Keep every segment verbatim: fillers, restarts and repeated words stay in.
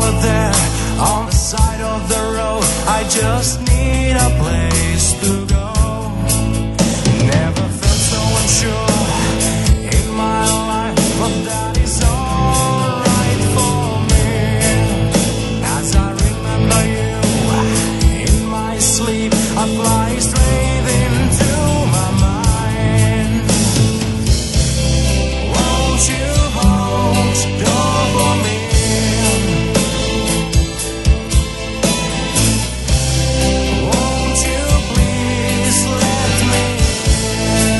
over there on the side of the road. I just need a place to go. Never felt so unsure in my life, but that is alright for me. As I remember you in my sleep, I fly straight into my mind. Won't you hold the door for me? Won't you please let me in?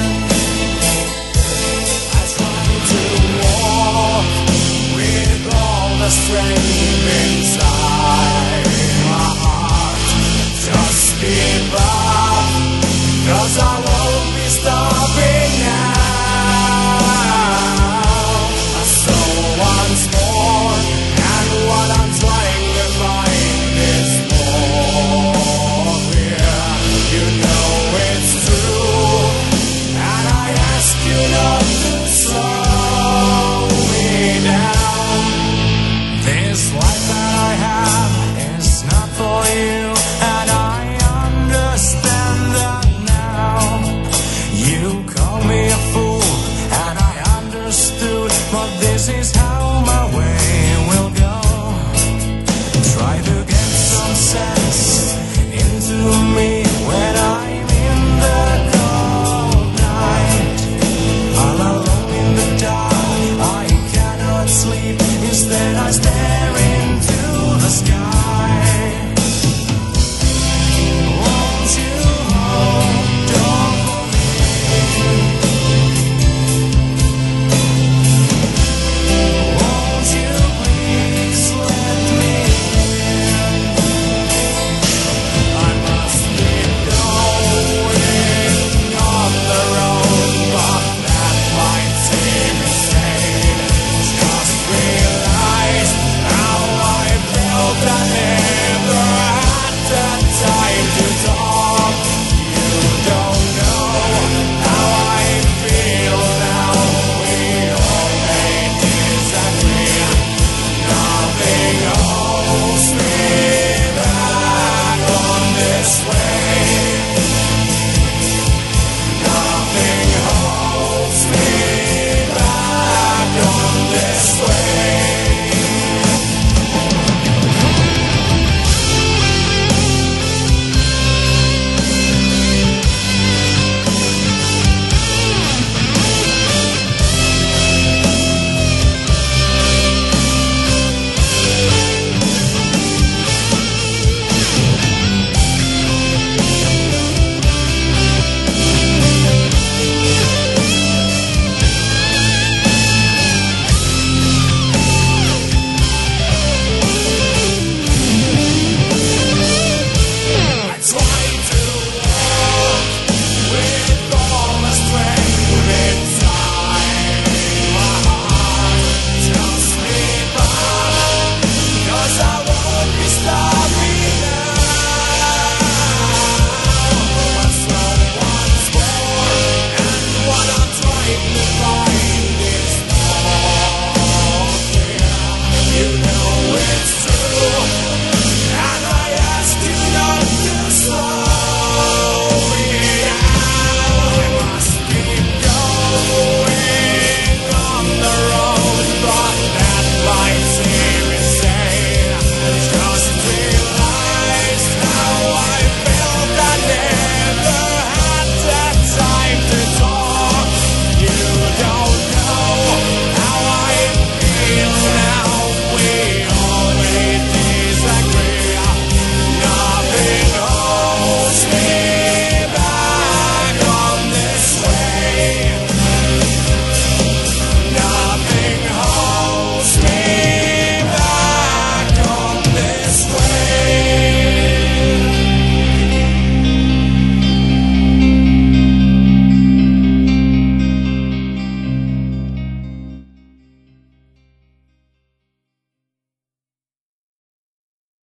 I try to walk with all the strength inside my heart. Just give up, 'cause I won't be stopping now. So once more, and what I'm trying to find is more clear. You know it's true, and I ask you not to slow me down. This life